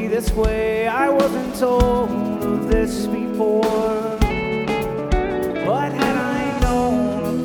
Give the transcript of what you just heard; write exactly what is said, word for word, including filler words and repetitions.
be this way. I wasn't told of this before.